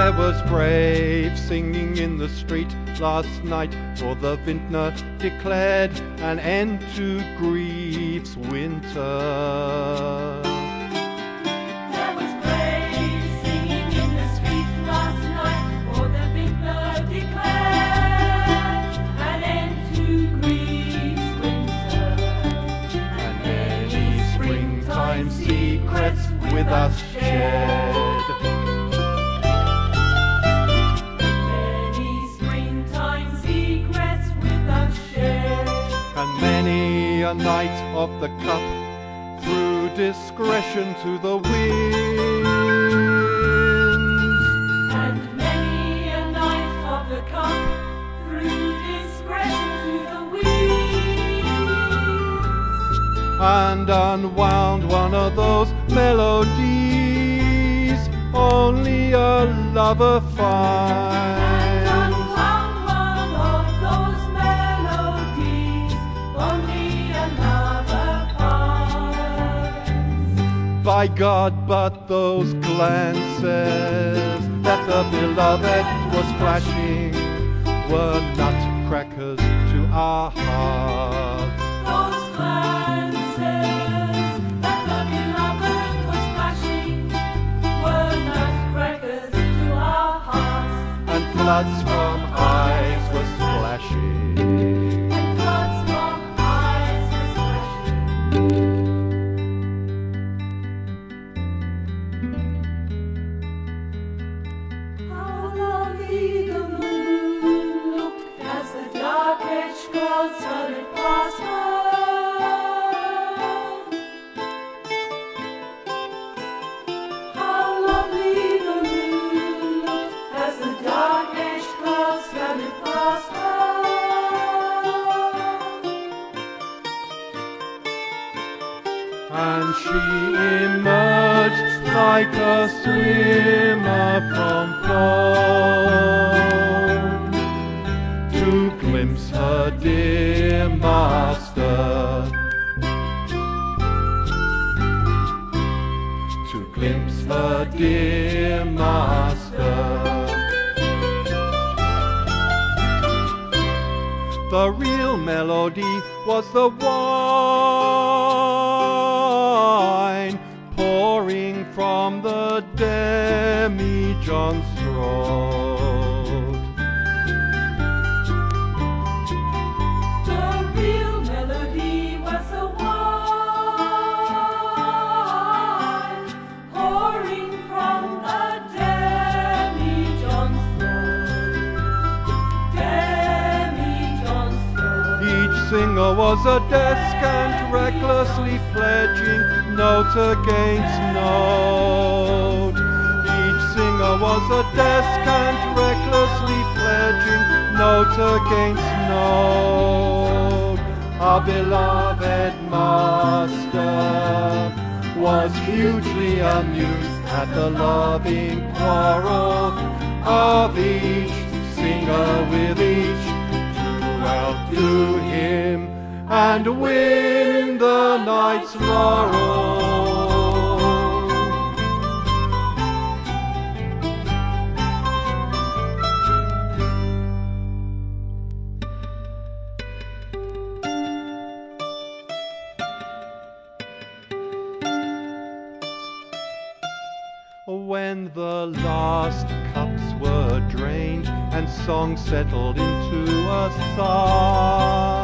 There was brave singing in the street last night, for the vintner declared an end to grief's winter. There was brave singing in the street last night, for the vintner declared an end to grief's winter. And many springtime secrets with us shared. And many a night of the cup threw discretion to the winds. And many a night of the cup threw discretion to the winds. And unwound one of those melodies only a lover finds. By God, but those glances that the beloved was flashing were nutcrackers to our hearts. Those glances that the beloved was flashing were nutcrackers to our hearts. And floods from eyes were splashing. And she emerged like a swimmer from foam to glimpse her dear master, to glimpse her dear master. The real melody was the wine pouring from the demijohn's throat. The real melody was the wine pouring from the demijohn's throat. Each singer was a descant, recklessly pledging note against note. Each singer was a descant, recklessly pledging note against note. Our beloved master was hugely amused at the loving quarrel of each singer with each, to outdo him and win the night's laurel. When the last cups were drained and song settled into a sigh,